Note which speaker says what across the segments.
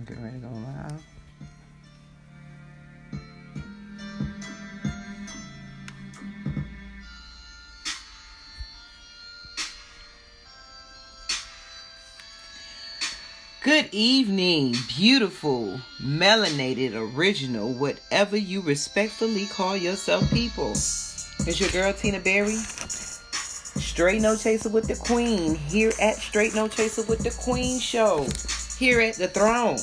Speaker 1: Get ready to go live. Good evening, beautiful, melanated, original, whatever you respectfully call yourself, people. It's your girl, Tina Berry. Straight No Chaser with the Queen. Here at Straight No Chaser with the Queen show. Here at the throne.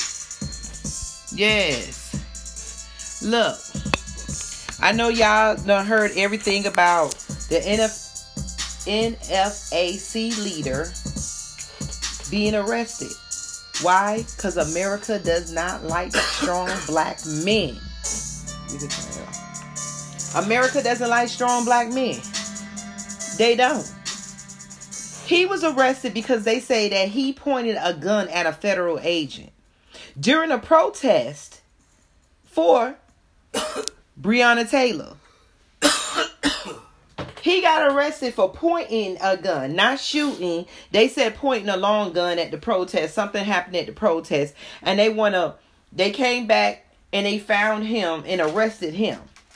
Speaker 1: Yes. Look. I know y'all done heard everything about the NFAC leader being arrested. Why? Because America does not like strong black men. America doesn't like strong black men. They don't. He was arrested because they say that he pointed a gun at a federal agent during a protest for Breonna Taylor. He got arrested for pointing a gun, not shooting. They said pointing a long gun at the protest. Something happened at the protest. And they came back and they found him and arrested him.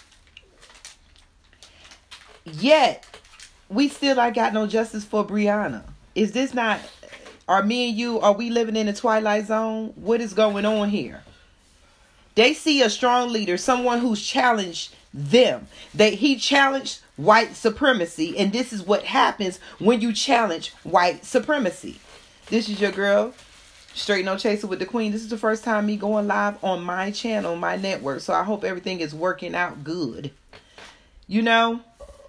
Speaker 1: Yet, we still ain't got no justice for Breonna. Is this not, are me and you, are we living in the twilight zone? What is going on here? They see a strong leader, someone who's challenged them. He challenged white supremacy, and this is what happens when you challenge white supremacy. This is your girl, Straight No Chaser with the Queen. This is the first time me going live on my channel, my network, so I hope everything is working out good. You know,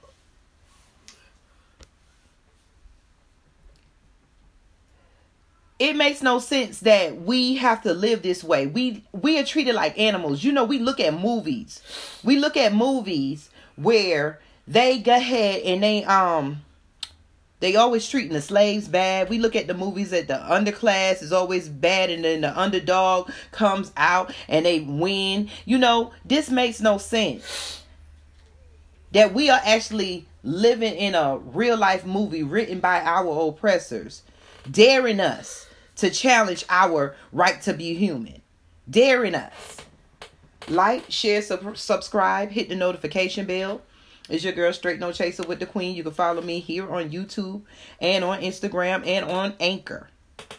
Speaker 1: it makes no sense that we have to live this way. We are treated like animals. You know, we look at movies. We look at movies where they go ahead and they always treating the slaves bad. We look at the movies that the underclass is always bad and then the underdog comes out and they win. You know, this makes no sense. That we are actually living in a real life movie written by our oppressors, daring us to challenge our right to be human. Daring us. Like, share, subscribe, hit the notification bell. It's your girl, Straight No Chaser with the Queen. You can follow me here on YouTube and on Instagram and on Anchor.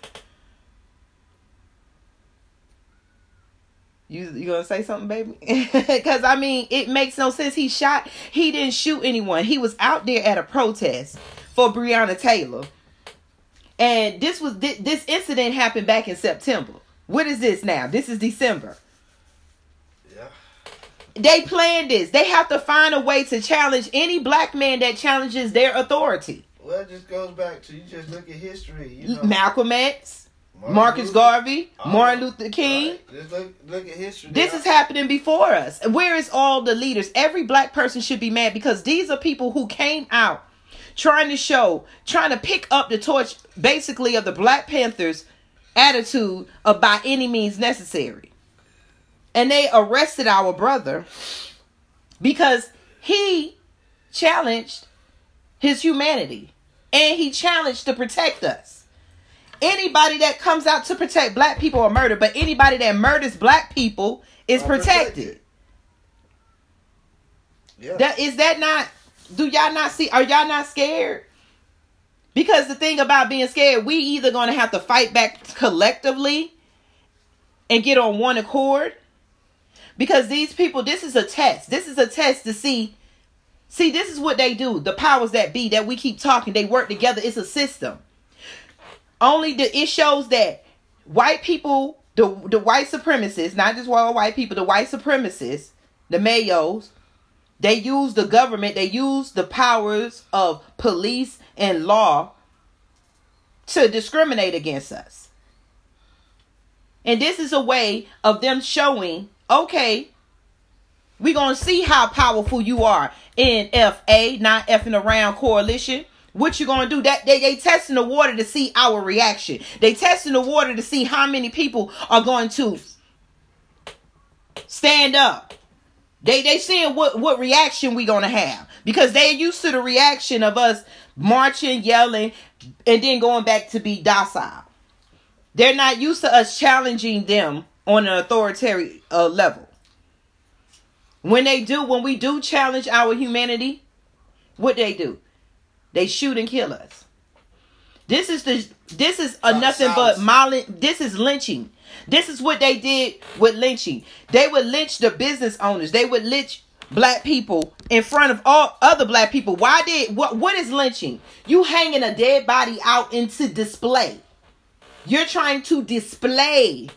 Speaker 1: You gonna say something, baby? Because, I mean, it makes no sense. He didn't shoot anyone. He was out there at a protest for Breonna Taylor. And this incident happened back in September. What is this now? This is December. Yeah. They planned this. They have to find a way to challenge any black man that challenges their authority.
Speaker 2: Well, it just goes back to, you just look at history. You know,
Speaker 1: Malcolm X, Marcus Garvey, Martin Luther King.
Speaker 2: Right. Just look at history.
Speaker 1: This is happening before us. Where is all the leaders? Every black person should be mad because these are people who came out trying to pick up the torch, basically, of the Black Panthers' attitude of by any means necessary. And they arrested our brother because he challenged his humanity. And he challenged to protect us. Anybody that comes out to protect black people are murdered, but anybody that murders black people is protected. Yeah. Is that not... Do y'all not see? Are y'all not scared? Because the thing about being scared, we either going to have to fight back collectively and get on one accord. Because these people, this is a test. This is a test to see. See, this is what they do. The powers that be that we keep talking, they work together. It's a system. It shows that white people, the white supremacists, not just all white people, the white supremacists, the mayos, they use the government, they use the powers of police and law to discriminate against us. And this is a way of them showing, okay, we're going to see how powerful you are in NFA, not effing around coalition. What you going to do? That they testing the water to see our reaction. They testing the water to see how many people are going to stand up. They seeing what reaction we gonna have, because they're used to the reaction of us marching, yelling, and then going back to be docile. They're not used to us challenging them on an authoritarian level. When we do challenge our humanity, what they do? They shoot and kill us. This is nothing but this is lynching. This is what they did with lynching. They would lynch the business owners. They would lynch black people in front of all other black people. What is lynching? You hanging a dead body out into display. You're trying to display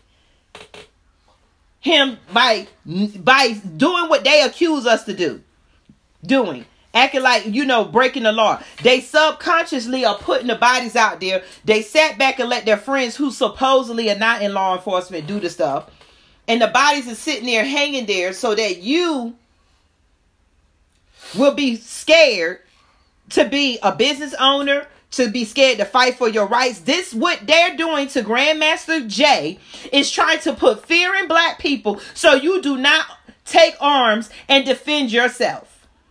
Speaker 1: him by doing what they accuse us to doing. Acting like, breaking the law. They subconsciously are putting the bodies out there. They sat back and let their friends who supposedly are not in law enforcement do the stuff. And the bodies are sitting there hanging there so that you will be scared to be a business owner, to be scared to fight for your rights. This, what they're doing to Grandmaster Jay, is trying to put fear in black people so you do not take arms and defend yourself.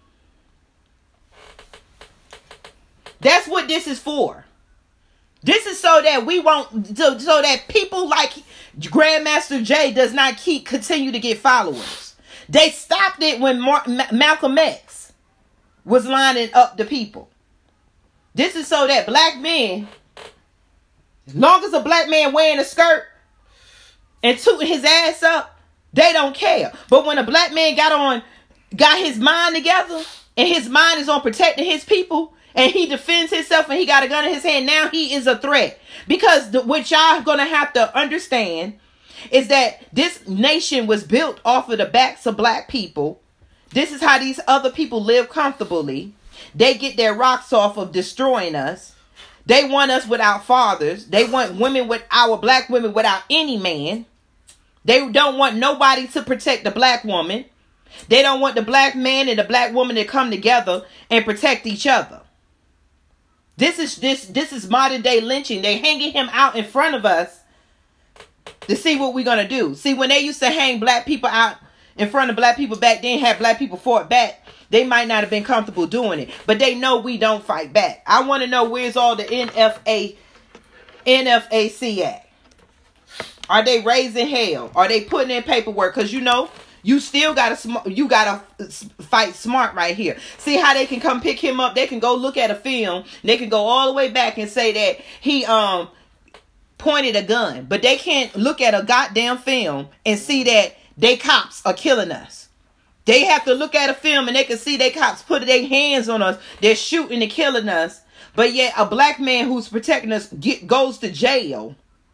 Speaker 1: That's what this is for. This is so that so that people like Grandmaster Jay does not continue to get followers. They stopped it when Malcolm X was lining up the people. This is so that black men, as long as a black man wearing a skirt and tooting his ass up, they don't care. But when a black man got his mind together and his mind is on protecting his people, and he defends himself and he got a gun in his hand, now he is a threat. Because what y'all gonna have to understand is that this nation was built off of the backs of black people. This is how these other people live comfortably. They get their rocks off of destroying us. They want us without fathers. They want black women without any man. They don't want nobody to protect the black woman. They don't want the black man and the black woman to come together and protect each other. This is modern day lynching. They hanging him out in front of us to see what we're gonna do. See, when they used to hang black people out in front of black people back then, have black people fought back, they might not have been comfortable doing it, but they know we don't fight back. I want to know, where's all the NFAC at? Are they raising hell? Are they putting in paperwork? Because you still gotta fight smart right here. See how they can come pick him up? They can go look at a film. They can go all the way back and say that he pointed a gun, but they can't look at a goddamn film and see that they cops are killing us. They have to look at a film and they can see they cops put their hands on us. They're shooting and killing us, but yet a black man who's protecting us goes to jail.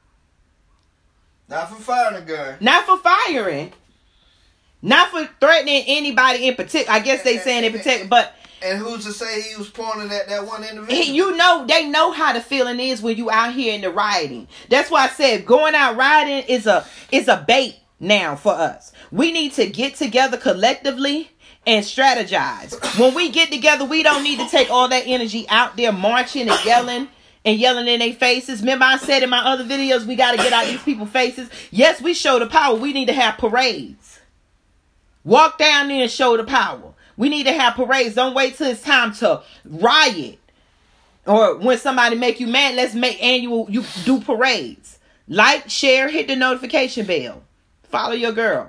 Speaker 2: Not for firing a gun.
Speaker 1: Not for firing. Not for threatening anybody in particular. I guess they saying in particular, but...
Speaker 2: And who's to say he was pointing at that one individual?
Speaker 1: They know how the feeling is when you out here in the rioting. That's why I said going out rioting is a bait now for us. We need to get together collectively and strategize. When we get together, we don't need to take all that energy out there marching and yelling in their faces. Remember I said in my other videos, we got to get out these people's faces. Yes, we show the power. We need to have parades. Walk down there and show the power. We need to have parades. Don't wait till it's time to riot. Or when somebody make you mad, let's make you do parades. Like, share, hit the notification bell. Follow your girl.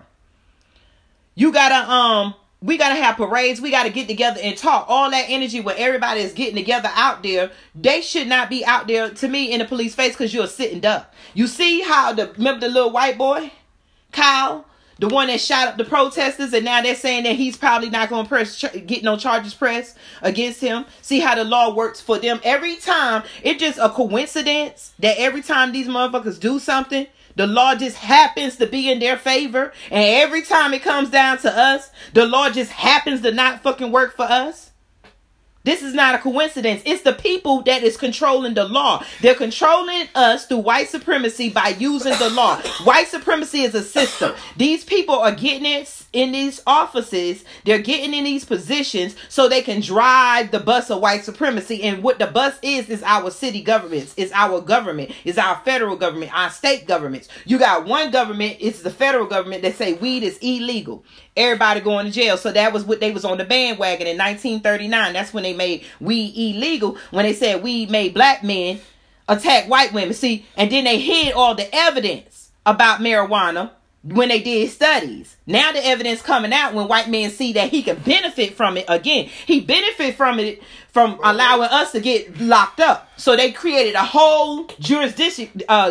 Speaker 1: We gotta have parades. We gotta get together and talk. All that energy where everybody is getting together out there, they should not be out there, to me, in the police face, because you're a sitting duck. You see how remember the little white boy, Kyle? The one that shot up the protesters, and now they're saying that he's probably not going to get no charges pressed against him. See how the law works for them. Every time, it's just a coincidence that every time these motherfuckers do something, the law just happens to be in their favor. And every time it comes down to us, the law just happens to not fucking work for us. This is not a coincidence. It's the people that is controlling the law. They're controlling us through white supremacy by using the law. White supremacy is a system. These people are getting it in these offices. They're getting in these positions so they can drive the bus of white supremacy. And what the bus is our city governments. It's our government. It's our federal government. Our state governments. You got one government. It's the federal government that say weed is illegal. Everybody going to jail. So that was what they was on the bandwagon in 1939. That's when they made weed illegal. When they said weed made black men attack white women. See, and then they hid all the evidence about marijuana when they did studies. Now the evidence coming out when white men see that he can benefit from it again. He benefit from it from allowing us to get locked up. So they created a whole judicial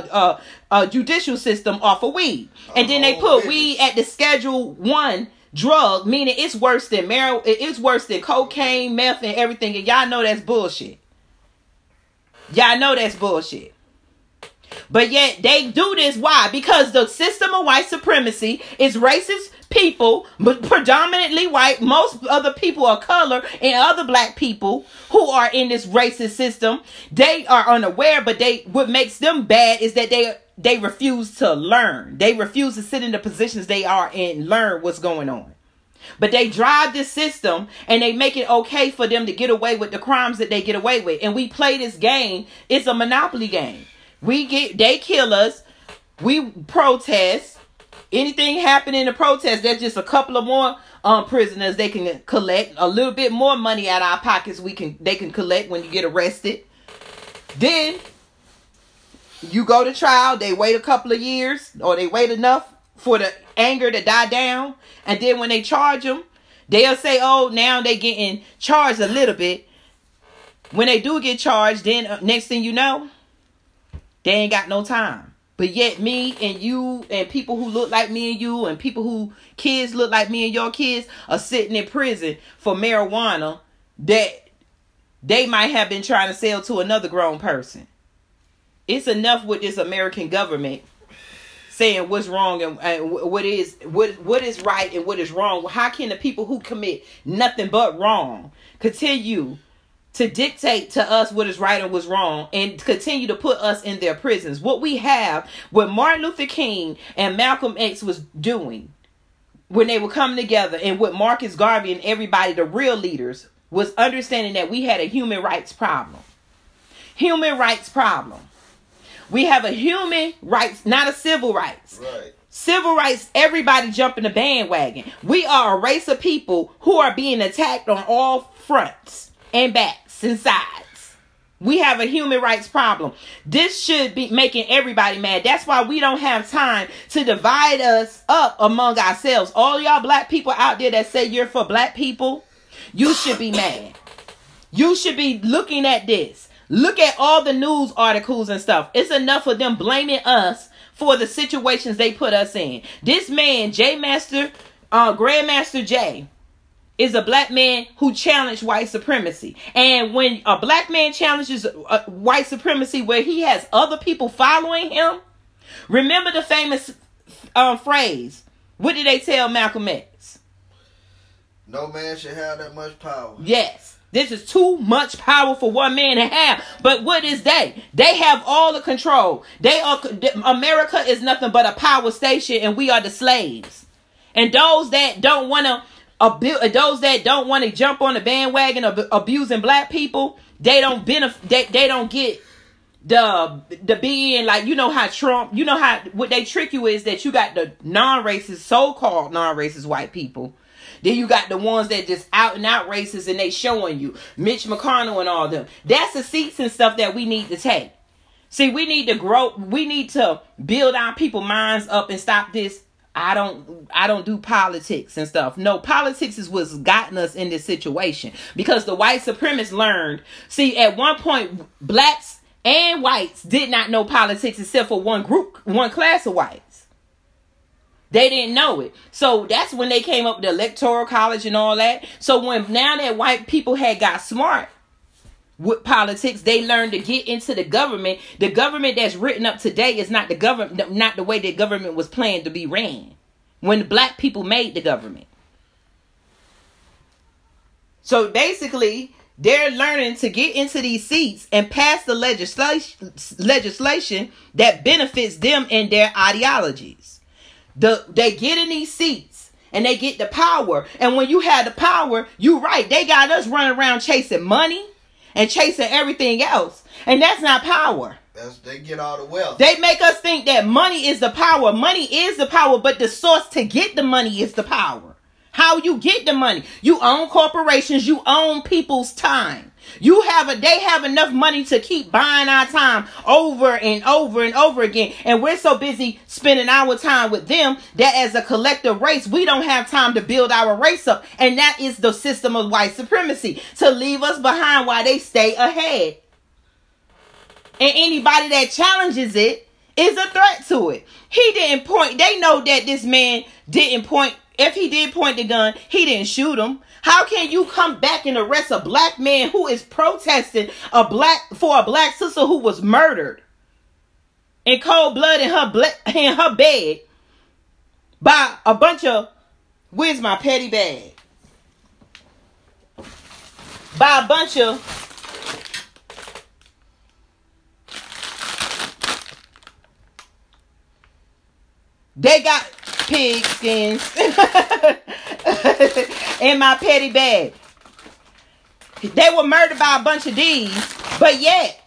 Speaker 1: system off of weed. And then they put weed at the Schedule 1 drug, meaning it's worse than it's worse than cocaine, meth, and everything. And y'all know that's bullshit. Y'all know that's bullshit. But yet they do this. Why? Because the system of white supremacy is racist people, but predominantly white. Most other people of color and other black people who are in this racist system, they are unaware. But what makes them bad is that they refuse to learn. They refuse to sit in the positions they are and learn what's going on. But they drive this system and they make it okay for them to get away with the crimes that they get away with. And we play this game. It's a monopoly game. They kill us. We protest. Anything happen in the protest, there's just a couple of more prisoners they can collect. A little bit more money out of our pockets they can collect when you get arrested. Then you go to trial. They wait a couple of years, or they wait enough for the anger to die down. And then when they charge them, they'll say, oh, now they getting charged a little bit. When they do get charged, then next thing you know, they ain't got no time. But yet me and you and people who look like me and you and people who kids look like me and your kids are sitting in prison for marijuana that they might have been trying to sell to another grown person. It's enough with this American government saying what's wrong and what is right and what is wrong. How can the people who commit nothing but wrong continue to dictate to us what is right and what's wrong and continue to put us in their prisons? What we have, what Martin Luther King and Malcolm X was doing when they were coming together, and what Marcus Garvey and everybody, the real leaders, was understanding that we had a human rights problem. Human rights problem. We have a human rights, not a civil rights.
Speaker 2: Right.
Speaker 1: Civil rights, everybody jump in the bandwagon. We are a race of people who are being attacked on all fronts and backs and sides. We have a human rights problem. This should be making everybody mad. That's why we don't have time to divide us up among ourselves. All y'all black people out there that say you're for black people, you should be mad. You should be looking at this. Look at all the news articles and stuff. It's enough of them blaming us for the situations they put us in. This man, Grandmaster Jay, is a black man who challenged white supremacy. And when a black man challenges white supremacy where he has other people following him, remember the famous phrase. What did they tell Malcolm X?
Speaker 2: No man should have that much power.
Speaker 1: Yes. This is too much power for one man to have. But what is they? They have all the control. America is nothing but a power station, and we are the slaves. And those that don't want to jump on the bandwagon of abusing black people, they don't benefit. They don't get the being like, you know how Trump. You know how what they trick you is that you got the non-racist, so-called non-racist white people. Then you got the ones that just out and out racist and they showing you Mitch McConnell and all them. That's the seats and stuff that we need to take. See, we need to grow. We need to build our people minds up and stop this. I don't do politics and stuff. No, politics is what's gotten us in this situation because the white supremacists learned. See, at one point, blacks and whites did not know politics except for one class of whites. They didn't know it. So that's when they came up with the Electoral College and all that. So now that white people had got smart with politics, they learned to get into the government. The government that's written up today is not the government, not the way the government was planned to be ran when the black people made the government. So basically, they're learning to get into these seats and pass the legislation that benefits them and their ideologies. They get in these seats and they get the power. And when you have the power, you're right. They got us running around chasing money and chasing everything else. And that's not power.
Speaker 2: They get all the wealth.
Speaker 1: They make us think that money is the power. Money is the power, but the source to get the money is the power. How you get the money. You own corporations. You own people's time. They have enough money to keep buying our time over and over and over again. And we're so busy spending our time with them that as a collective race, we don't have time to build our race up. And that is the system of white supremacy, to leave us behind while they stay ahead. And anybody that challenges it is a threat to it. He didn't point. They know that this man didn't point. If he did point the gun, he didn't shoot him. How can you come back and arrest a black man who is protesting for a black sister who was murdered in cold blood in her bed by a bunch of, where's my petty bag? By a bunch of they got pig skins in my petty bag. They were murdered by a bunch of these, but yet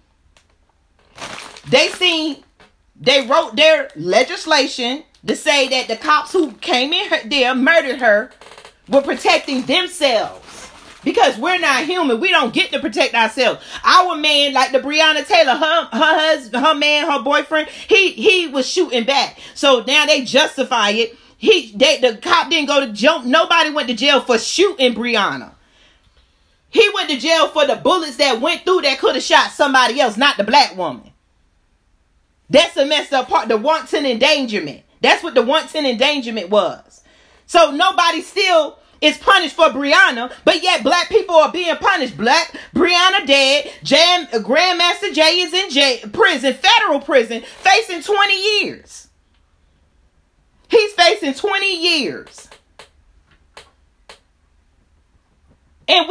Speaker 1: they wrote their legislation to say that the cops who came in there murdered her were protecting themselves. Because we're not human. We don't get to protect ourselves. Our man, like the Breonna Taylor, her husband, her man, her boyfriend, he was shooting back. So now they justify it. The cop didn't go to jail. Nobody went to jail for shooting Breonna. He went to jail for the bullets that went through that could have shot somebody else, not the black woman. That's the messed up part. The wanton endangerment. That's what the wanton endangerment was. So nobody still is punished for Breonna, but yet black people are being punished. Breonna dead. Grandmaster Jay is in prison, federal prison, facing 20 years. He's facing 20 years. And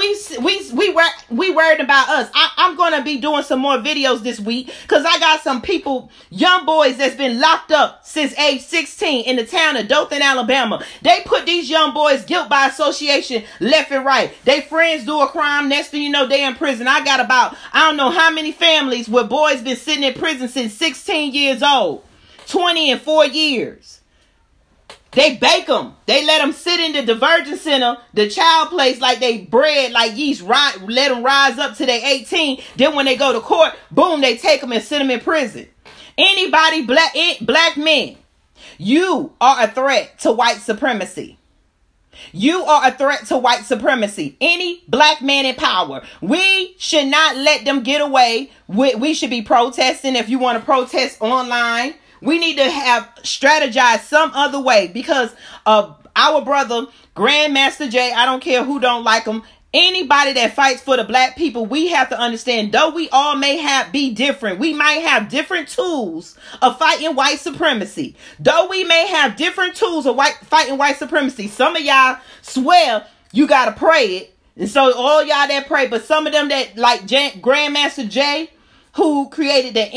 Speaker 1: we worried about us. I'm going to be doing some more videos this week because I got some people, young boys that's been locked up since age 16 in the town of Dothan, Alabama. They put these young boys guilt by association left and right. They friends do a crime. Next thing you know, they in prison. I got about, I don't know how many families where boys been sitting in prison since 16 years old, 20 and 4 years. They bake them. They let them sit in the diversion center, the child place, like they bread, like yeast, let them rise up to they 18. Then when they go to court, boom, they take them and sit them in prison. Anybody, black men, you are a threat to white supremacy. You are a threat to white supremacy. Any black man in power, we should not let them get away with. We should be protesting. If you want to protest online, we need to have strategized some other way because of our brother, Grandmaster Jay. I don't care who don't like him. Anybody that fights for the black people, we have to understand, though we all may be different, we might have different tools of fighting white supremacy. Though we may have different tools of fighting white supremacy. Some of y'all swear you got to pray it. And so all y'all that pray, but some of them that like Grandmaster Jay, who created the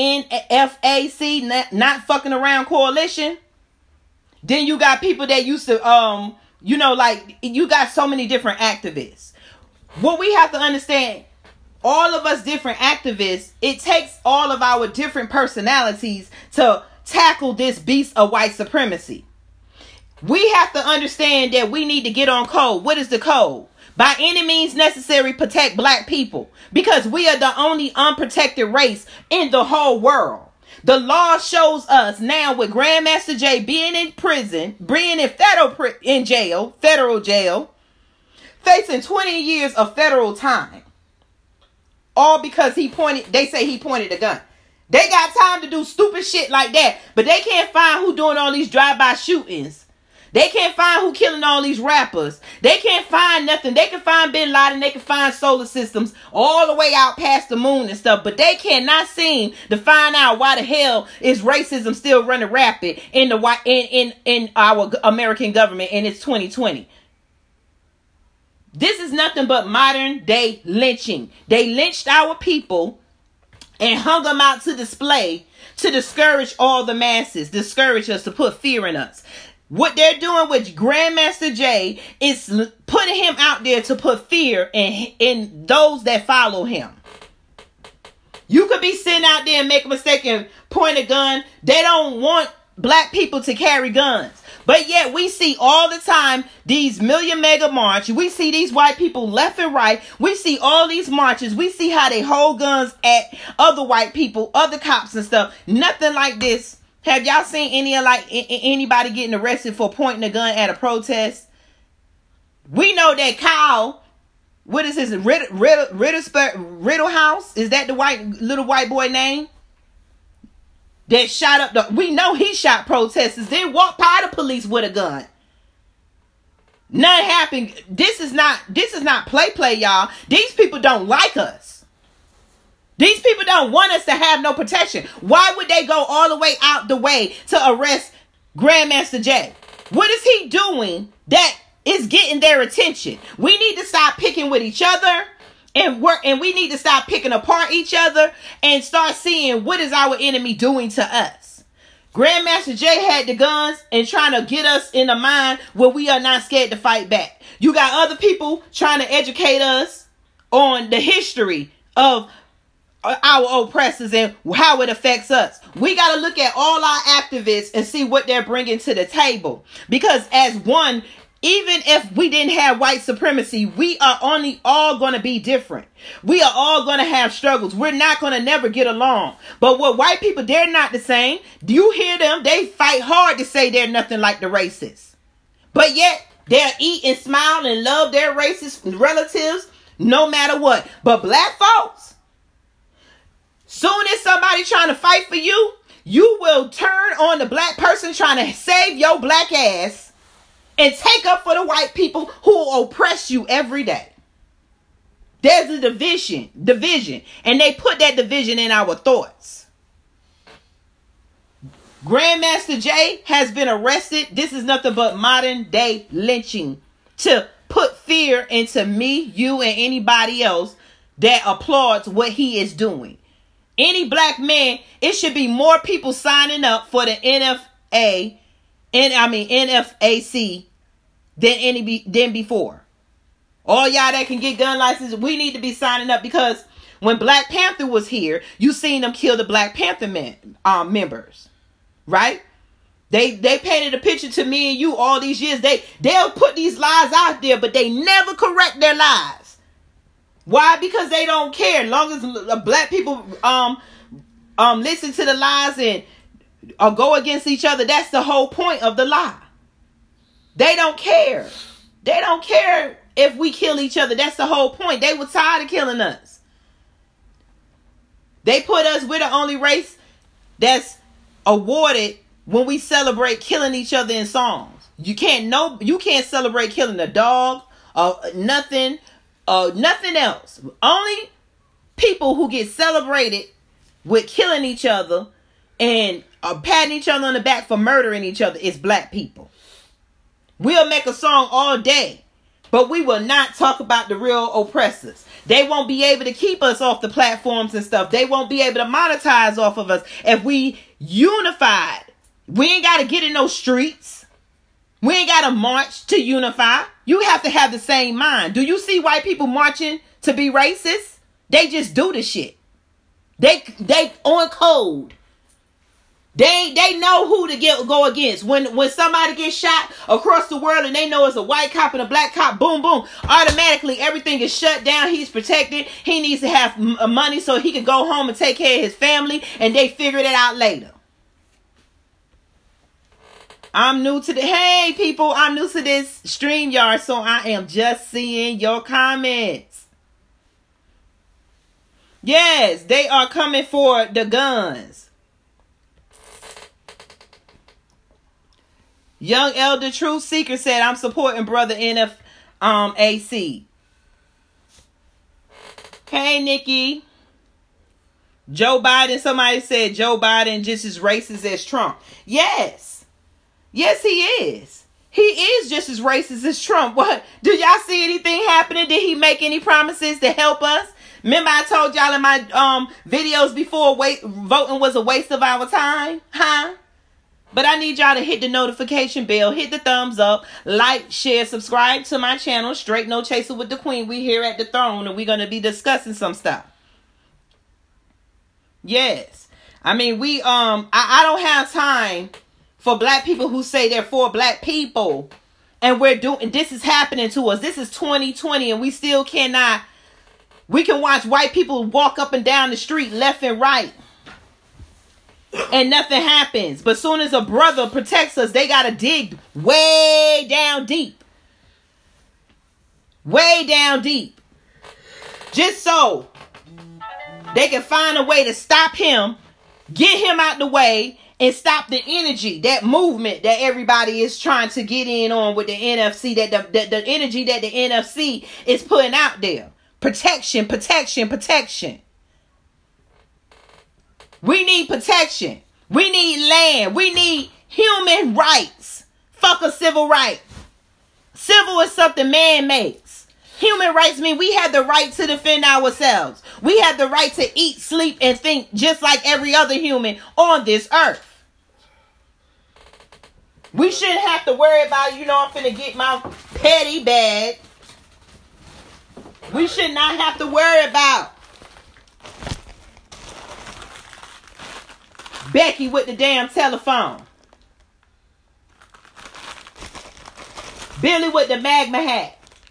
Speaker 1: NFAC, not fucking around coalition. Then you got people that used to, like you got so many different activists. What we have to understand, all of us different activists, it takes all of our different personalities to tackle this beast of white supremacy. We have to understand that we need to get on code. What is the code? By any means necessary, protect black people. Because we are the only unprotected race in the whole world. The law shows us now with Grandmaster Jay being in prison, being in federal jail, facing 20 years of federal time. All because they say he pointed a gun. They got time to do stupid shit like that. But they can't find who doing all these drive-by shootings. They can't find who killing all these rappers. They can't find nothing. They can find Bin Laden. They can find solar systems all the way out past the moon and stuff. But they cannot seem to find out why the hell is racism still running rapid in our American government, and it's 2020. This is nothing but modern day lynching. They lynched our people and hung them out to display to discourage all the masses, discourage us, to put fear in us. What they're doing with Grandmaster Jay is putting him out there to put fear in those that follow him. You could be sitting out there and make a mistake and point a gun. They don't want black people to carry guns. But yet we see all the time these Million Mega March. We see these white people left and right. We see all these marches. We see how they hold guns at other white people, other cops and stuff. Nothing like this. Have y'all seen anybody getting arrested for pointing a gun at a protest? We know that Kyle, what is his, Riddle House? Is that the little white boy name? That shot up we know he shot protesters, then walked by the police with a gun. Nothing happened. This is not play, y'all. These people don't like us. These people don't want us to have no protection. Why would they go all the way out the way to arrest Grandmaster Jay? What is he doing that is getting their attention? We need to stop picking with each other. And we need to stop picking apart each other and start seeing what is our enemy doing to us. Grandmaster Jay had the guns and trying to get us in a mind where we are not scared to fight back. You got other people trying to educate us on the history of our oppressors and how it affects us. We got to look at all our activists and see what they're bringing to the table. Because as one, even if we didn't have white supremacy, we are only all going to be different. We are all going to have struggles. We're not going to never get along. But with white people, they're not the same. Do you hear them? They fight hard to say they're nothing like the racists. But yet, they'll eat and smile and love their racist relatives no matter what. But black folks, soon as somebody trying to fight for you, you will turn on the black person trying to save your black ass and take up for the white people who oppress you every day. There's a division, and they put that division in our thoughts. Grandmaster Jay has been arrested. This is nothing but modern day lynching to put fear into me, you, and anybody else that applauds what he is doing. Any black man, it should be more people signing up for the NFAC than before. All y'all that can get gun licenses, we need to be signing up, because when Black Panther was here, you seen them kill the Black Panther members, right? They painted a picture to me and you all these years. They'll put these lies out there, but they never correct their lies. Why? Because they don't care. As long as black people listen to the lies and go against each other, that's the whole point of the lie. They don't care. They don't care if we kill each other. That's the whole point. They were tired of killing us. They put us, we're the only race that's awarded when we celebrate killing each other in songs. You can't celebrate killing a dog or nothing else. Only people who get celebrated with killing each other and patting each other on the back for murdering each other is black people. We'll make a song all day, but we will not talk about the real oppressors. They won't be able to keep us off the platforms and stuff. They won't be able to monetize off of us if we unified. We ain't got to get in those streets. We ain't got to march to unify. You have to have the same mind. Do you see white people marching to be racist? They just do the shit. They on code. They know who to go against. When somebody gets shot across the world and they know it's a white cop and a black cop, boom, boom, automatically everything is shut down. He's protected. He needs to have money so he can go home and take care of his family, and they figured it out later. I'm new to hey people, I'm new to this StreamYard, so I am just seeing your comments. Yes, they are coming for the guns. Young Elder Truth Seeker said, I'm supporting brother NFAC. Hey, Nikki. Joe Biden, somebody said Joe Biden just as racist as Trump. Yes. Yes, he is. He is just as racist as Trump. What? Do y'all see anything happening? Did he make any promises to help us? Remember I told y'all in my videos before, voting was a waste of our time? Huh? But I need y'all to hit the notification bell, hit the thumbs up, like, share, subscribe to my channel, Straight No Chaser with the Queen. We here at the throne and we're going to be discussing some stuff. Yes. I mean, I don't have time for black people who say they're for black people. And this is happening to us. This is 2020 and we still cannot. We can watch white people walk up and down the street left and right. And nothing happens. But soon as a brother protects us, they got to dig way down deep. Way down deep. Just so they can find a way to stop him, get him out the way, and stop the energy, that movement that everybody is trying to get in on with the NFC, that the energy that the NFC is putting out there. Protection, protection, protection. We need protection. We need land. We need human rights. Fuck a civil right. Civil is something man makes. Human rights mean we have the right to defend ourselves. We have the right to eat, sleep, and think just like every other human on this earth. We shouldn't have to worry about, I'm finna get my petty bag. We should not have to worry about Becky with the damn telephone. Billy with the magma hat.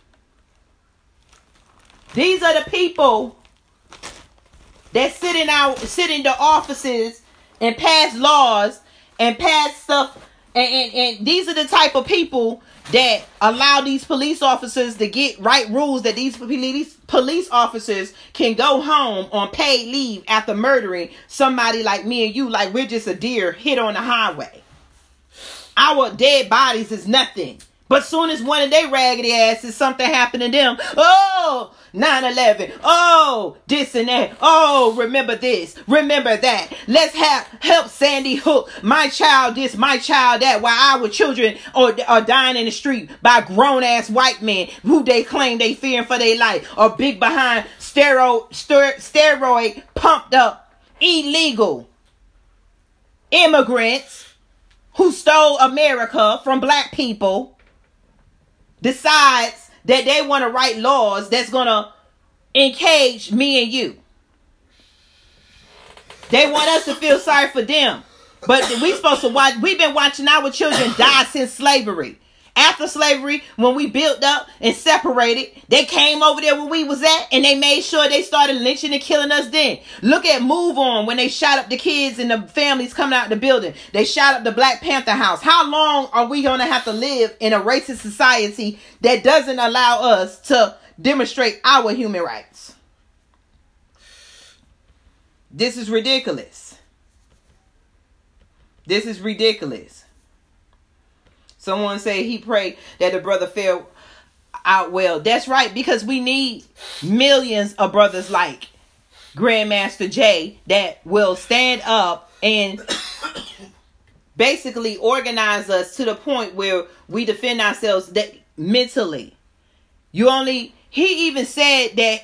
Speaker 1: These are the people that sit in the offices and pass laws and pass stuff. And these are the type of people that allow these police officers to get right rules that these police officers can go home on paid leave after murdering somebody like me and you, like we're just a deer hit on the highway. Our dead bodies is nothing. But soon as one of their raggedy asses, something happened to them. Oh, 9/11. Oh, this and that. Oh, remember this. Remember that. Let's help Sandy Hook. My child this, my child that. While our children are dying in the street by grown-ass white men who they claim they fearing for their life. Or big behind steroid pumped up illegal immigrants who stole America from black people. Decides that they want to write laws that's going to encage me and you. They want us to feel sorry for them. But we've been watching our children die since slavery. After slavery, when we built up and separated, they came over there where we was at and they made sure they started lynching and killing us then. Look at Move On when they shot up the kids and the families coming out the building. They shot up the Black Panther house. How long are we going to have to live in a racist society that doesn't allow us to demonstrate our human rights? This is ridiculous. This is ridiculous. Someone said he prayed that the brother fell out well. That's right, because we need millions of brothers like Grandmaster Jay that will stand up and basically organize us to the point where we defend ourselves mentally. He even said that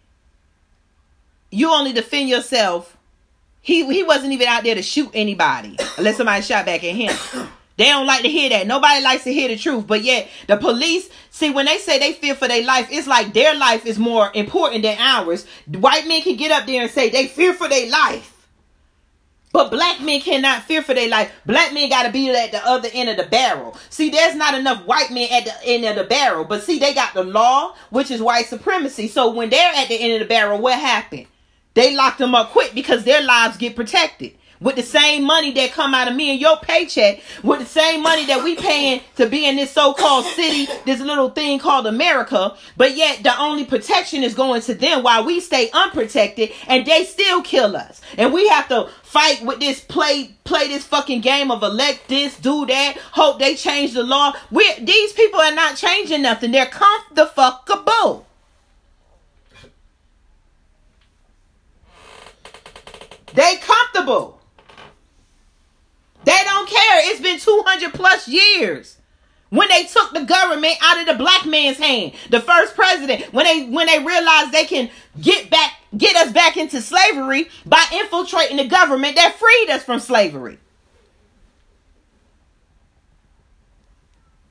Speaker 1: you only defend yourself. He wasn't even out there to shoot anybody unless somebody shot back at him. They don't like to hear that. Nobody likes to hear the truth. But yet, the police, see, when they say they fear for their life, it's like their life is more important than ours. White men can get up there and say they fear for their life. But black men cannot fear for their life. Black men got to be at the other end of the barrel. See, there's not enough white men at the end of the barrel. But see, they got the law, which is white supremacy. So when they're at the end of the barrel, what happened? They locked them up quick because their lives get protected. With the same money that come out of me and your paycheck, with the same money that we paying to be in this so-called city, this little thing called America, but yet the only protection is going to them while we stay unprotected and they still kill us. And we have to fight with this, play this fucking game of elect this, do that, hope they change the law. These people are not changing nothing. They're comfortable. They comfortable. They don't care. It's been 200 plus years when they took the government out of the black man's hand. The first president, when they realized they can get us back into slavery by infiltrating the government that freed us from slavery.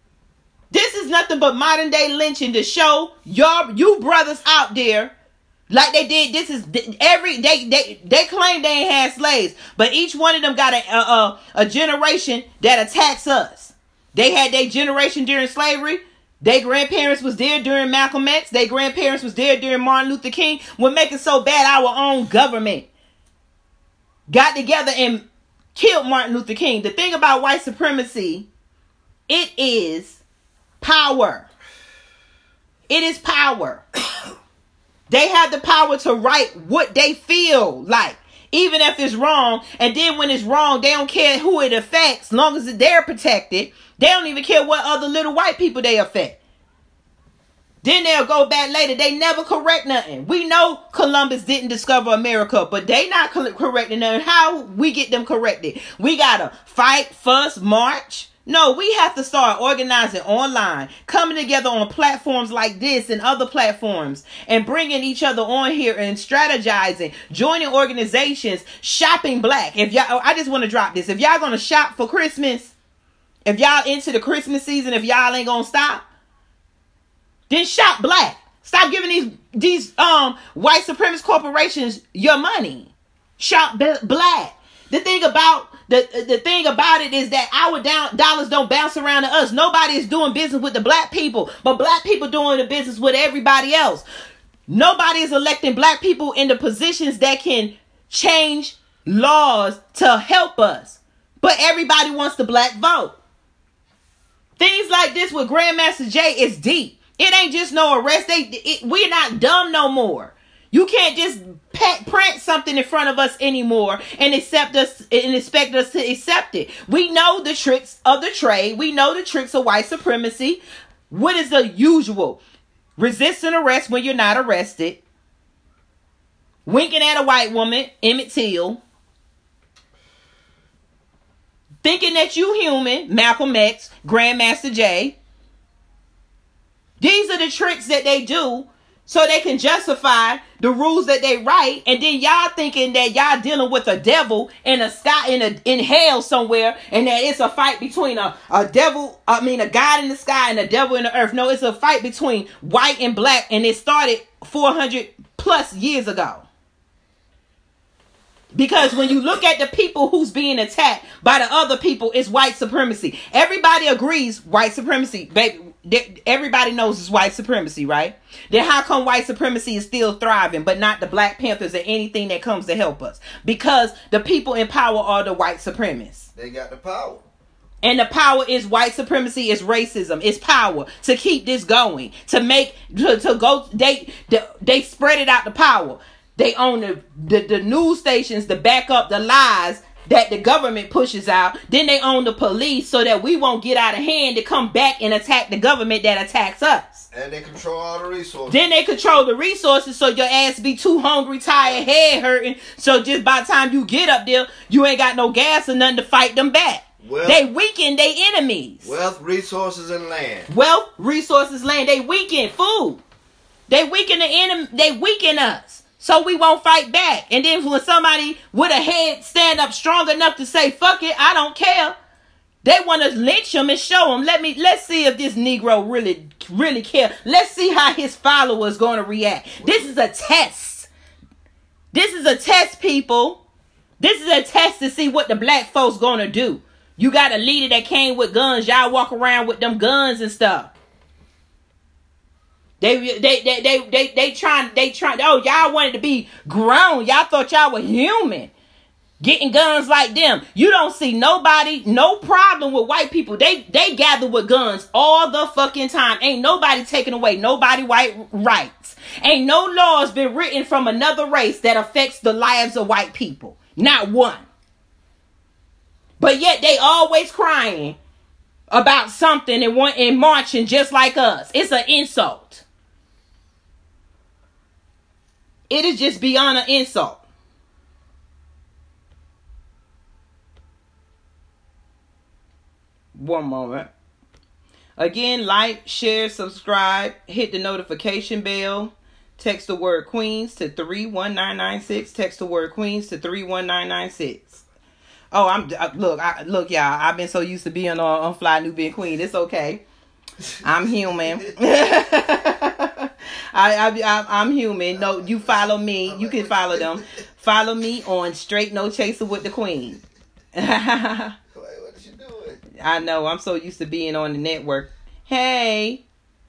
Speaker 1: This is nothing but modern day lynching to show you brothers out there Like they did. This is they claim they ain't had slaves, but each one of them got a generation that attacks us. They had their generation during slavery. Their grandparents was there during Malcolm X. Their grandparents was there during Martin Luther King. We're making so bad our own government got together and killed Martin Luther King. The thing about white supremacy, it is power. It is power. They have the power to write what they feel like, even if it's wrong. And then when it's wrong, they don't care who it affects. As long as they're protected, they don't even care what other little white people they affect. Then they'll go back later. They never correct nothing. We know Columbus didn't discover America, but they not correcting nothing. How we get them corrected? We gotta fight, fuss, march. No, we have to start organizing online, coming together on platforms like this and other platforms, and bringing each other on here and strategizing, joining organizations, shopping black. If y'all, I just want to drop this. If y'all gonna shop for Christmas, if y'all into the Christmas season, if y'all ain't gonna stop, then shop black. Stop giving these white supremacist corporations your money. Shop black. The thing about it is that our dollars don't bounce around to us. Nobody is doing business with the black people, but black people doing the business with everybody else. Nobody is electing black people into positions that can change laws to help us, but everybody wants the black vote. Things like this with Grandmaster Jay is deep. It ain't just no arrest. We're not dumb no more. You can't just print something in front of us anymore and expect us to accept it. We know the tricks of the trade. We know the tricks of white supremacy. What is the usual? Resisting arrest when you're not arrested. Winking at a white woman, Emmett Till. Thinking that you human, Malcolm X, Grandmaster Jay. These are the tricks that they do so they can justify the rules that they write, and then y'all thinking that y'all dealing with a devil in a sky in hell somewhere, and that it's a fight between a God in the sky and a devil in the earth. No, it's a fight between white and black, and it started 400 plus years ago. Because when you look at the people who's being attacked by the other people, it's white supremacy. Everybody agrees white supremacy, baby. Everybody knows it's white supremacy, right? Then how come white supremacy is still thriving, but not the Black Panthers or anything that comes to help us? Because the people in power are the white supremacists.
Speaker 2: They got the power.
Speaker 1: And the power is white supremacy, is racism, it's power to keep this going, they spread it out the power. They own the news stations to back up the lies that the government pushes out. Then they own the police so that we won't get out of hand to come back and attack the government that attacks us.
Speaker 2: And they control all the resources.
Speaker 1: Then they control the resources so your ass be too hungry, tired, head hurting. So just by the time you get up there, you ain't got no gas or nothing to fight them back. They weaken their enemies.
Speaker 2: Wealth, resources, and land.
Speaker 1: Wealth, resources, land. They weaken food. They weaken the enemy. They weaken us. So we won't fight back. And then when somebody with a head stand up strong enough to say, fuck it, I don't care, they want to lynch him and show him. Let's see if this Negro really care. Let's see how his followers going to react. This is a test. This is a test, people. This is a test to see what the black folks going to do. You got a leader that came with guns. Y'all walk around with them guns and stuff. They trying. Oh, y'all wanted to be grown. Y'all thought y'all were human. Getting guns like them. You don't see nobody, no problem with white people. They gather with guns all the fucking time. Ain't nobody taking away nobody white rights. Ain't no laws been written from another race that affects the lives of white people. Not one. But yet they always crying about something and marching just like us. It's an insult. It is just beyond an insult. One moment. Again, like, share, subscribe, hit the notification bell. Text the word Queens to 31996. Text the word Queens to 31996. Oh, look, y'all. I've been so used to being on Fly Nubian Queen. It's okay. I'm human. I'm human. No, you follow me. You can follow them. Follow me on Straight No Chaser with the Queen.
Speaker 2: What is you doing?
Speaker 1: I know. I'm so used to being on the network. Hey.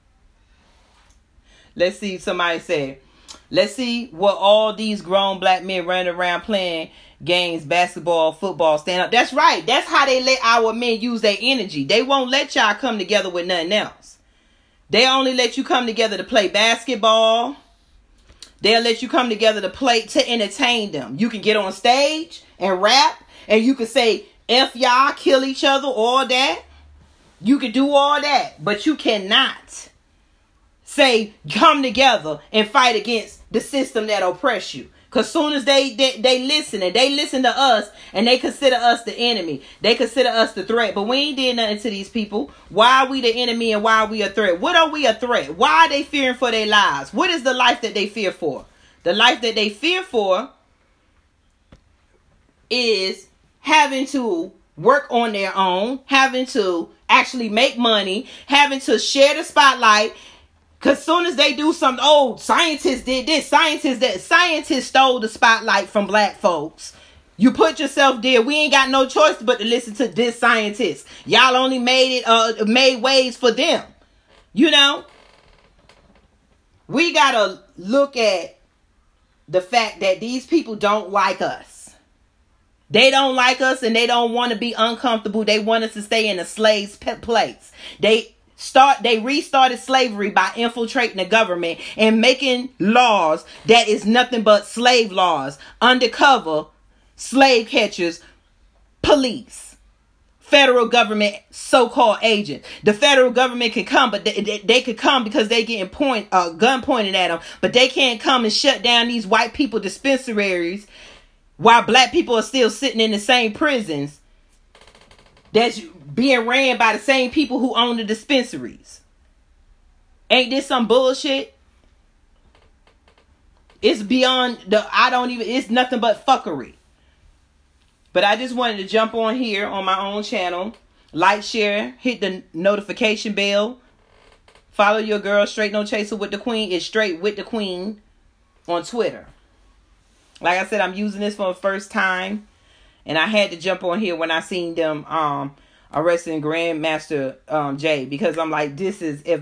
Speaker 1: Let's see. Somebody said, let's see what all these grown black men running around playing games, basketball, football, stand up. That's right. That's how they let our men use their energy. They won't let y'all come together with nothing else. They only let you come together to play basketball. They'll let you come together to entertain them. You can get on stage and rap, and you can say F y'all, kill each other, all that. You can do all that, but you cannot say come together and fight against the system that oppress you. Because soon as they listen, and they listen to us, and they consider us the enemy, they consider us the threat. But we ain't did nothing to these people. Why are we the enemy and why are we a threat? What are we a threat? Why are they fearing for their lives? What is the life that they fear for? The life that they fear for is having to work on their own, having to actually make money, having to share the spotlight. Because soon as they do something, scientists did this, scientists stole the spotlight from black folks. You put yourself there. We ain't got no choice but to listen to this scientist. Y'all only made waves for them. You know? We got to look at the fact that these people don't like us. They don't like us and they don't want to be uncomfortable. They want us to stay in a slave's place. They restarted slavery by infiltrating the government and making laws that is nothing but slave laws. Undercover slave catchers, police, federal government, so-called agent. The federal government can come, but they could come because they getting gun pointed at them. But they can't come and shut down these white people dispensaries while black people are still sitting in the same prisons that's being ran by the same people who own the dispensaries. Ain't this some bullshit? It's beyond it's nothing but fuckery. But I just wanted to jump on here on my own channel. Like, share, hit the notification bell. Follow your girl, Straight No Chaser with the Queen. It's Straight with the Queen on Twitter. Like I said, I'm using this for the first time. And I had to jump on here when I seen them arresting Grandmaster Jay, because I'm like, they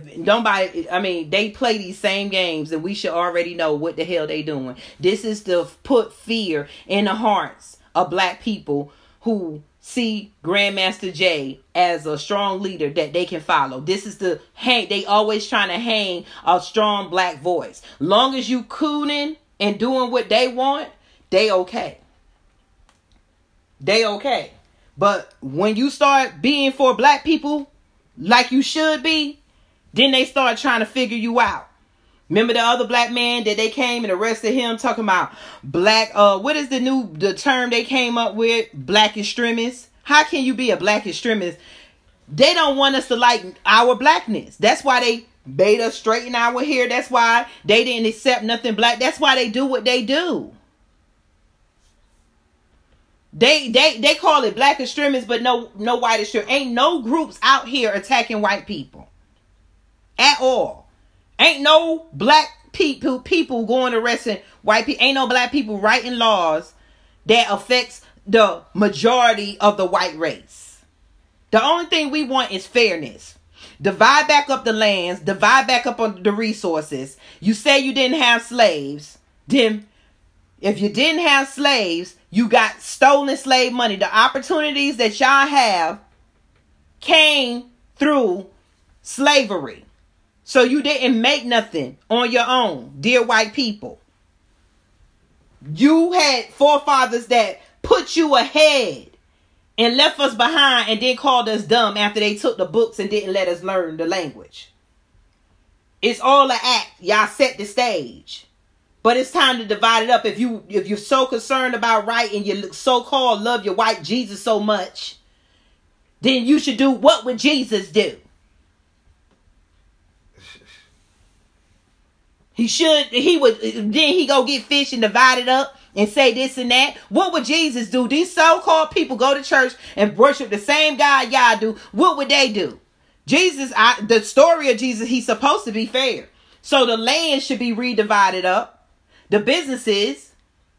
Speaker 1: play these same games and we should already know what the hell they doing. This is to put fear in the hearts of black people who see Grandmaster Jay as a strong leader that they can follow. This is they always trying to hang a strong black voice. Long as you cooning and doing what they want, they okay. They okay. But when you start being for black people like you should be, then they start trying to figure you out. Remember the other black man that they came and arrested him talking about black, what is the term they came up with? Black extremists. How can you be a black extremist? They don't want us to like our blackness. That's why they made us straighten our hair. That's why they didn't accept nothing black. That's why they do what they do. They call it black extremists, but no white extremists. Ain't no groups out here attacking white people at all. Ain't no black people going arresting white people. Ain't no black people writing laws that affects the majority of the white race. The only thing we want is fairness. Divide back up the lands. Divide back up on the resources. You say you didn't have slaves. Then if you didn't have slaves, you got stolen slave money. The opportunities that y'all have came through slavery. So you didn't make nothing on your own, dear white people. You had forefathers that put you ahead and left us behind and then called us dumb after they took the books and didn't let us learn the language. It's all an act. Y'all set the stage. But it's time to divide it up. If you're so concerned about right and you so-called love your white Jesus so much, then you should do what would Jesus do? Then he go get fish and divide it up and say this and that. What would Jesus do? These so-called people go to church and worship the same God y'all do. What would they do? Jesus, the story of Jesus, he's supposed to be fair. So the land should be redivided up. The businesses,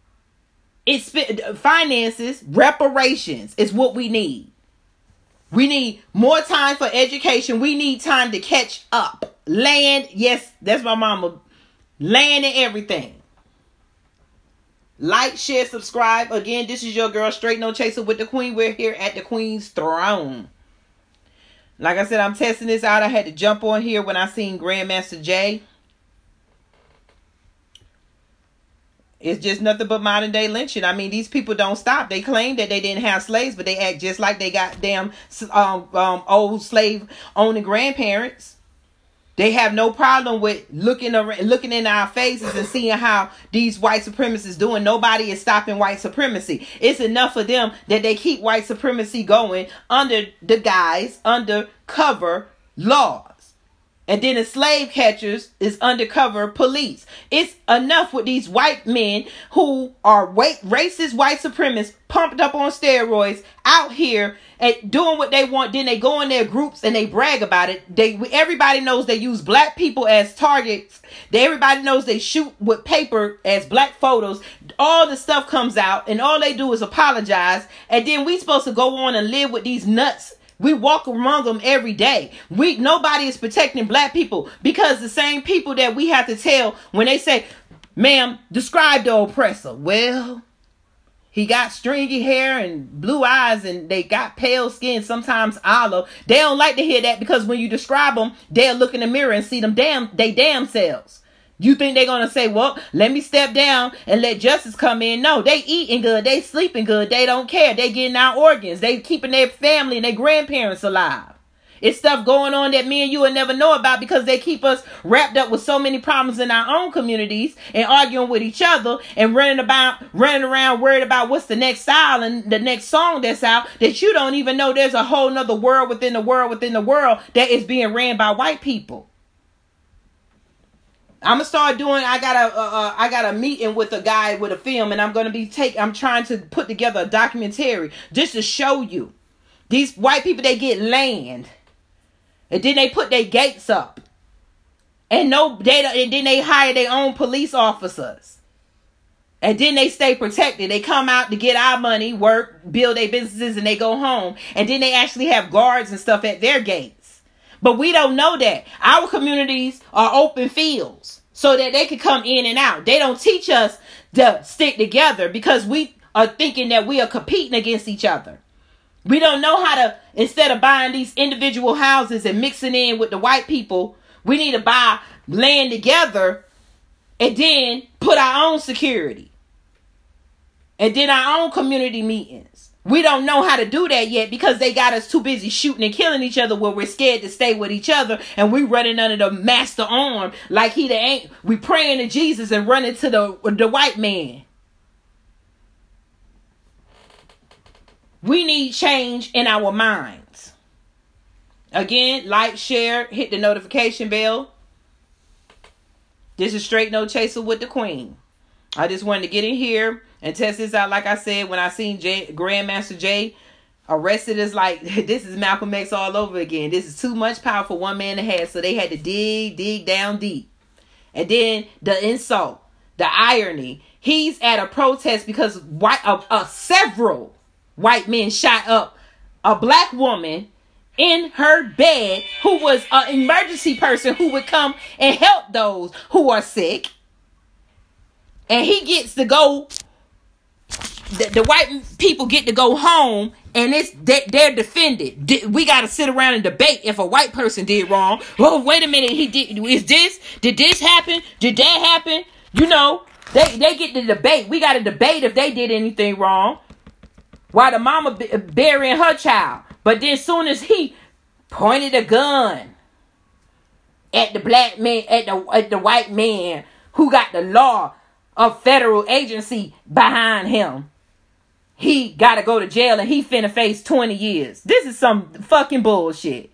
Speaker 1: finances, reparations is what we need. We need more time for education. We need time to catch up. Land, yes, that's my mama. Land and everything. Like, share, subscribe. Again, this is your girl, Straight No Chaser with the Queen. We're here at the Queen's throne. Like I said, I'm testing this out. I had to jump on here when I seen Grandmaster Jay. It's just nothing but modern day lynching. I mean, these people don't stop. They claim that they didn't have slaves, but they act just like they got damn old slave owning grandparents. They have no problem with looking in our faces and seeing how these white supremacists doing. Nobody is stopping white supremacy. It's enough for them that they keep white supremacy going under the guise, undercover laws. And then the slave catchers is undercover police. It's enough with these white men who are racist white supremacists pumped up on steroids out here and doing what they want. Then they go in their groups and they brag about it. Everybody knows they use black people as targets. Everybody knows they shoot with paper as black photos. All the stuff comes out and all they do is apologize. And then we supposed to go on and live with these nuts. We walk among them every day. Nobody is protecting black people because the same people that we have to tell when they say, ma'am, describe the oppressor. Well, he got stringy hair and blue eyes and they got pale skin, sometimes olive. They don't like to hear that because when you describe them, they'll look in the mirror and see them damn selves. You think they're going to say, well, let me step down and let justice come in? No, they eating good. They sleeping good. They don't care. They getting our organs. They keeping their family and their grandparents alive. It's stuff going on that me and you will never know about because they keep us wrapped up with so many problems in our own communities and arguing with each other and running around worried about what's the next style and the next song that's out that you don't even know there's a whole nother world within the world that is being ran by white people. I'm gonna start doing. I got a meeting with a guy with a film, and I'm trying to put together a documentary just to show you these white people. They get land, and then they put their gates up, and then they hire their own police officers, and then they stay protected. They come out to get our money, work, build their businesses, and they go home, and then they actually have guards and stuff at their gates. But we don't know that. Our communities are open fields so that they can come in and out. They don't teach us to stick together because we are thinking that we are competing against each other. We don't know how to, instead of buying these individual houses and mixing in with the white people, we need to buy land together and then put our own security. And then our own community meetings. We don't know how to do that yet because they got us too busy shooting and killing each other where we're scared to stay with each other and we running under the master arm like we praying to Jesus and running to the white man. We need change in our minds. Again, like, share, hit the notification bell. This is Straight No Chaser with the Queen. I just wanted to get in here and test this out. Like I said, when I seen Grandmaster Jay arrested, it's like, this is Malcolm X all over again. This is too much power for one man to have. So they had to dig down deep. And then the insult, the irony. He's at a protest because several white men shot up a black woman in her bed who was an emergency person who would come and help those who are sick. And he gets to go, the white people get to go home, and they're defended. We got to sit around and debate if a white person did wrong. Oh, wait a minute, did this happen? Did that happen? You know, they get to debate. We got to debate if they did anything wrong. While the mama burying her child. But then soon as he pointed a gun at the black man, at the white man who got the law of federal agency behind him, he got to go to jail and he finna face 20 years. This is some fucking bullshit.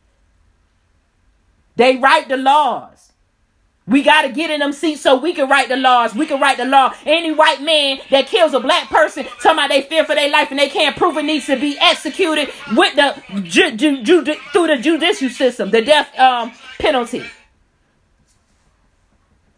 Speaker 1: They write the laws. We got to get in them seats so we can write the laws. We can write the law. Any white man that kills a black person, talking about they fear for their life and they can't prove it, needs to be executed with through the judicial system, the death penalty.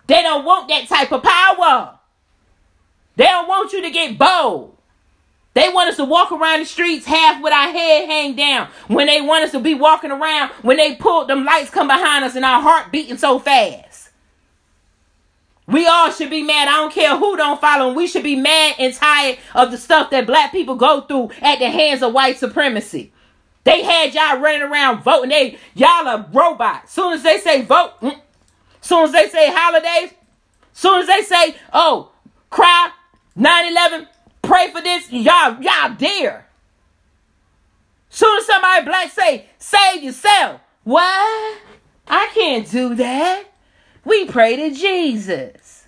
Speaker 1: They don't want that type of power. They don't want you to get bold. They want us to walk around the streets half with our head hang down. When they want us to be walking around, when they pull them lights come behind us and our heart beating so fast. We all should be mad. I don't care who don't follow them. We should be mad and tired of the stuff that black people go through at the hands of white supremacy. They had y'all running around voting. Y'all are robots. Soon as they say vote, soon as they say holidays, soon as they say, oh, cry, 9/11, pray for this, y'all dare. Soon as somebody black say, save yourself. What? I can't do that. We pray to Jesus.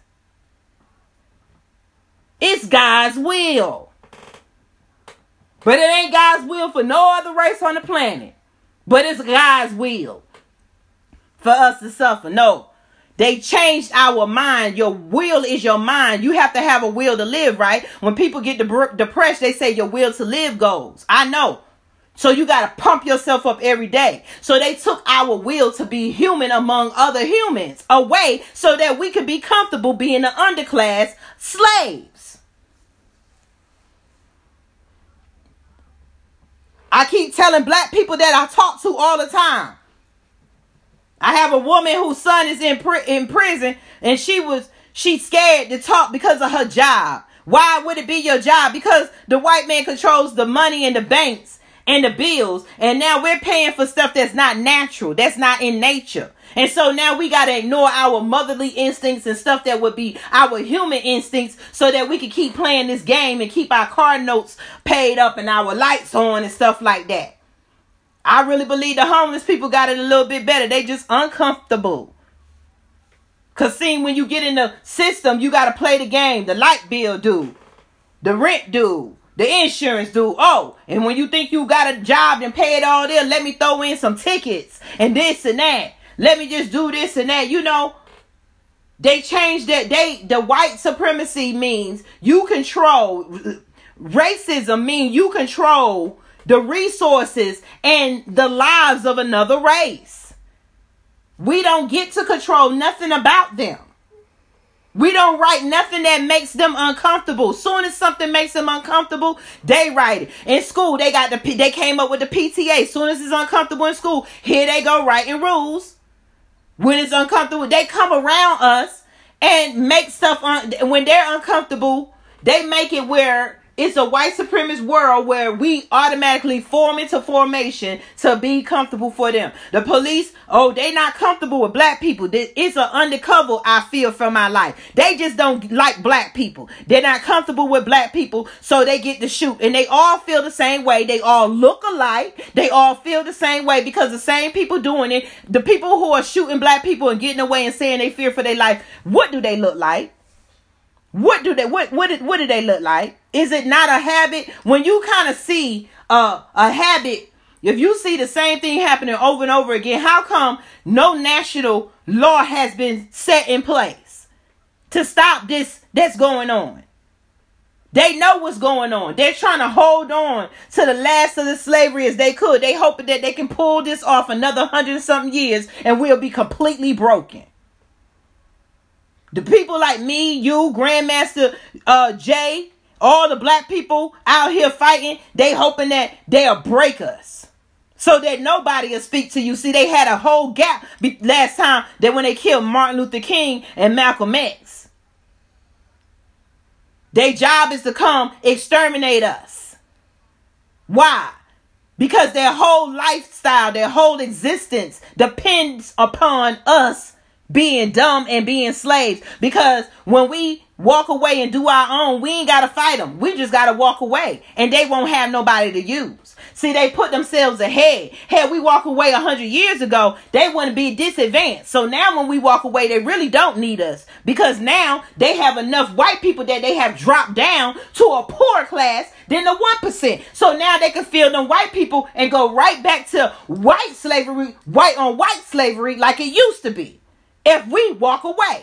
Speaker 1: It's God's will. But it ain't God's will for no other race on the planet. But it's God's will for us to suffer. No. They changed our mind. Your will is your mind. You have to have a will to live, right? When people get depressed, they say your will to live goes. I know. So you got to pump yourself up every day. So they took our will to be human among other humans away so that we could be comfortable being the underclass slaves. I keep telling black people that I talk to all the time. I have a woman whose son is in prison, and she's scared to talk because of her job. Why would it be your job? Because the white man controls the money in the banks and the bills, and now we're paying for stuff that's not natural, that's not in nature. And so now we got to ignore our motherly instincts and stuff that would be our human instincts so that we can keep playing this game and keep our car notes paid up and our lights on and stuff like that. I really believe the homeless people got it a little bit better. They just uncomfortable. Because see, when you get in the system, you got to play the game. The light bill due, the rent due, the insurance due. Oh, and when you think you got a job and pay it all there, let me throw in some tickets and this and that. Let me just do this and that. You know, they changed that. The white supremacy means you control. Racism means you control the resources and the lives of another race. We don't get to control nothing about them. We don't write nothing that makes them uncomfortable. Soon as something makes them uncomfortable, they write it. In school, they came up with the PTA. Soon as it's uncomfortable in school, here they go writing rules. When it's uncomfortable, they come around us and make stuff when they're uncomfortable, they make it where it's a white supremacist world where we automatically form into formation to be comfortable for them. The police, they not comfortable with black people. It's an undercover I feel from my life. They just don't like black people. They're not comfortable with black people, so they get to shoot. And they all feel the same way. They all look alike. They all feel the same way because the same people doing it, the people who are shooting black people and getting away and saying they fear for their life, what do they look like? What do they look like? Is it not a habit? When you kind of see a habit, if you see the same thing happening over and over again, how come no national law has been set in place to stop this that's going on? They know what's going on. They're trying to hold on to the last of the slavery as they could. They hoping that they can pull this off another 100-something years and we'll be completely broken. The people like me, you, Grandmaster Jay, all the black people out here fighting, they hoping that they'll break us so that nobody will speak to you. See, they had a whole gap last time that when they killed Martin Luther King and Malcolm X. Their job is to come exterminate us. Why? Because their whole lifestyle, their whole existence depends upon us being dumb and being slaves. Because when we walk away and do our own, we ain't got to fight them. We just got to walk away and they won't have nobody to use. See, they put themselves ahead. Had we walk away 100 years ago, they wouldn't be disadvantaged. So now when we walk away, they really don't need us because now they have enough white people that they have dropped down to a poor class than the 1%. So now they can feel them white people and go right back to white slavery, white on white slavery like it used to be. If we walk away.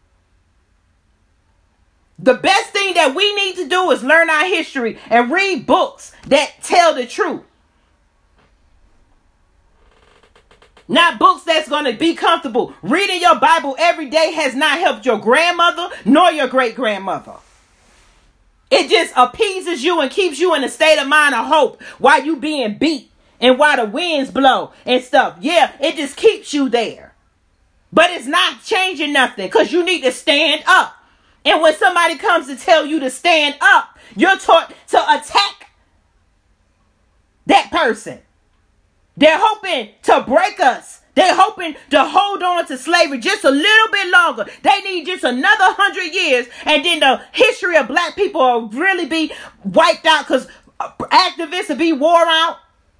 Speaker 1: The best thing that we need to do is learn our history and read books that tell the truth. Not books that's going to be comfortable. Reading your Bible every day has not helped your grandmother nor your great-grandmother. It just appeases you and keeps you in a state of mind of hope while you being beat and while the winds blow and stuff. Yeah, it just keeps you there. But it's not changing nothing because you need to stand up. And when somebody comes to tell you to stand up, you're taught to attack that person. They're hoping to break us. They're hoping to hold on to slavery just a little bit longer. They need just another 100 years. And then the history of black people will really be wiped out because activists will be wore out.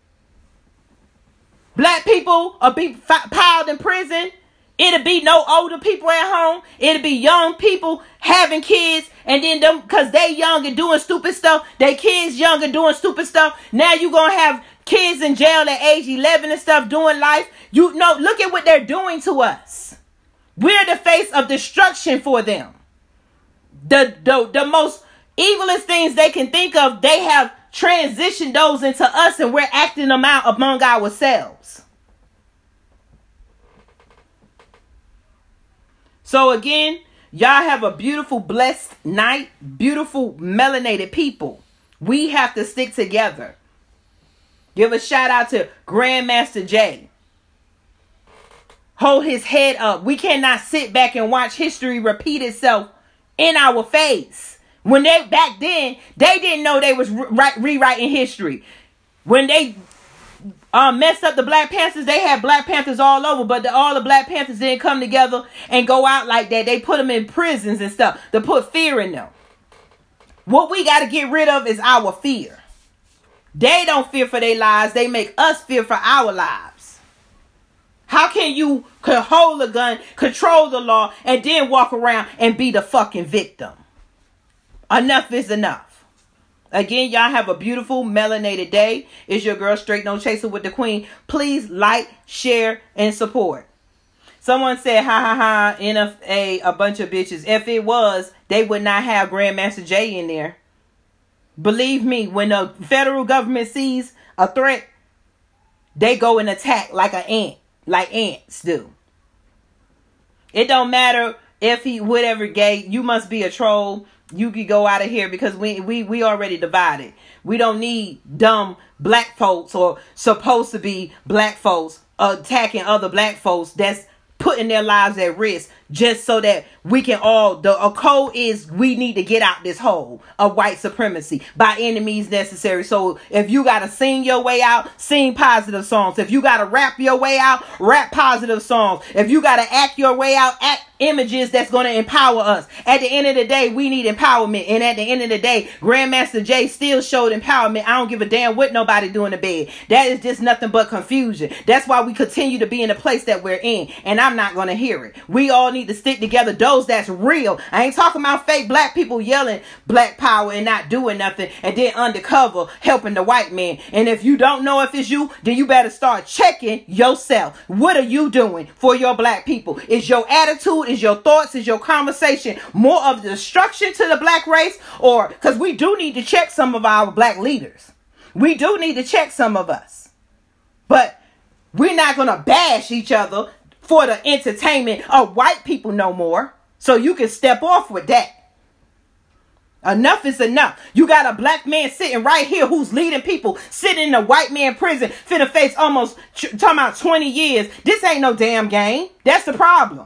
Speaker 1: Black people will be piled in prison. It'll be no older people at home. It'll be young people having kids. And then them, because they young and doing stupid stuff. They kids young and doing stupid stuff. Now you going to have kids in jail at age 11 and stuff doing life. You know, look at what they're doing to us. We're the face of destruction for them. The most evilest things they can think of, they have transitioned those into us and we're acting them out among ourselves. So again, y'all have a beautiful, blessed night. Beautiful, melanated people. We have to stick together. Give a shout out to Grandmaster Jay. Hold his head up. We cannot sit back and watch history repeat itself in our face. When they back then, they didn't know they was rewriting history. When they messed up the Black Panthers, they had Black Panthers all over, but all the Black Panthers didn't come together and go out like that. They put them in prisons and stuff to put fear in them. What we got to get rid of is our fear. They don't fear for their lives. They make us fear for our lives. How can you hold a gun, control the law, and then walk around and be the fucking victim? Enough is enough. Again, y'all have a beautiful melanated day. It's your girl, Straight No Chaser with the Queen. Please like, share, and support. Someone said, ha ha ha, NFA, a bunch of bitches. If it was, they would not have Grandmaster Jay in there. Believe me, when the federal government sees a threat, they go and attack like an ant, like ants do. It don't matter if he whatever gay, you must be a troll. You could go out of here because we already divided. We don't need dumb black folks or supposed to be black folks attacking other black folks that's putting their lives at risk just so that we can all, a code is we need to get out this hole of white supremacy by any means necessary. So if you got to sing your way out, sing positive songs. If you got to rap your way out, rap positive songs. If you got to act your way out, act images that's going to empower us. At the end of the day, we need empowerment. And at the end of the day, Grandmaster Jay still showed empowerment. I don't give a damn what nobody do in the bed. That is just nothing but confusion. That's why we continue to be in the place that we're in. And I'm not going to hear it. We all need to stick together. Those that's real. I ain't talking about fake black people yelling black power and not doing nothing and then undercover helping the white man. And if you don't know if it's you, then you better start checking yourself. What are you doing for your black people? Is your attitude, is your thoughts, is your conversation more of destruction to the black race? Or because we do need to check some of our black leaders. We do need to check some of us. But we're not going to bash each other for the entertainment of white people no more. So you can step off with that. Enough is enough. You got a black man sitting right here who's leading people, sitting in a white man prison, finna face almost, talking about 20 years. This ain't no damn game. That's the problem.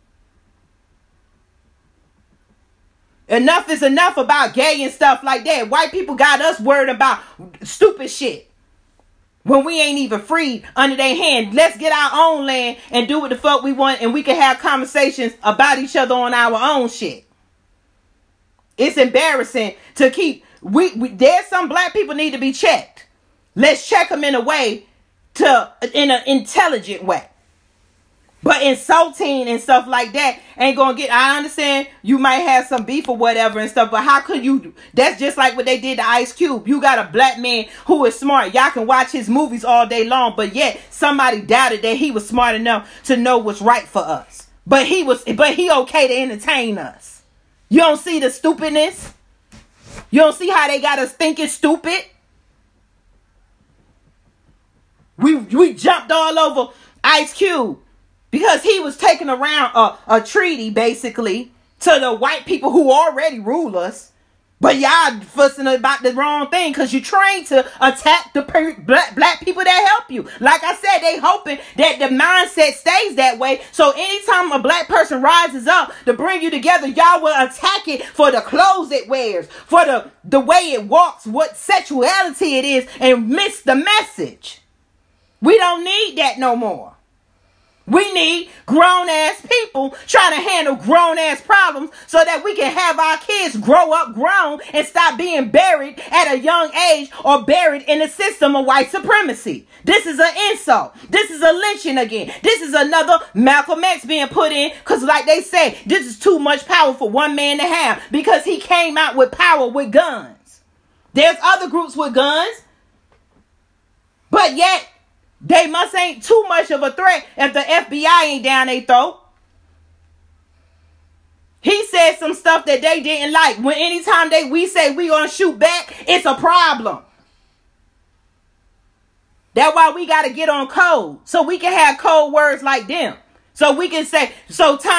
Speaker 1: Enough is enough about gay and stuff like that. White people got us worried about stupid shit when we ain't even free under their hand. Let's get our own land and do what the fuck we want, and we can have conversations about each other on our own shit. It's embarrassing to keep. There's some black people need to be checked. Let's check them in a way, in an intelligent way. But insulting and stuff like that ain't gonna get. I understand you might have some beef or whatever and stuff, but how could you? That's just like what they did to Ice Cube. You got a black man who is smart. Y'all can watch his movies all day long, but yet somebody doubted that he was smart enough to know what's right for us. But he okay to entertain us. You don't see the stupidness? You don't see how they got us thinking stupid? We jumped all over Ice Cube, because he was taking around a treaty, basically, to the white people who already rule us. But y'all fussing about the wrong thing because you're trained to attack the black people that help you. Like I said, they hoping that the mindset stays that way. So anytime a black person rises up to bring you together, y'all will attack it for the clothes it wears, for the way it walks, what sexuality it is, and miss the message. We don't need that no more. We need grown-ass people trying to handle grown-ass problems so that we can have our kids grow up grown and stop being buried at a young age or buried in the system of white supremacy. This is an insult. This is a lynching again. This is another Malcolm X being put in because, like they say, this is too much power for one man to have because he came out with power with guns. There's other groups with guns, but yet they must ain't too much of a threat if the FBI ain't down their throat. He said some stuff that they didn't like. When anytime we say we gonna shoot back, it's a problem. That's why we gotta get on code. So we can have code words like them. So we can say, so time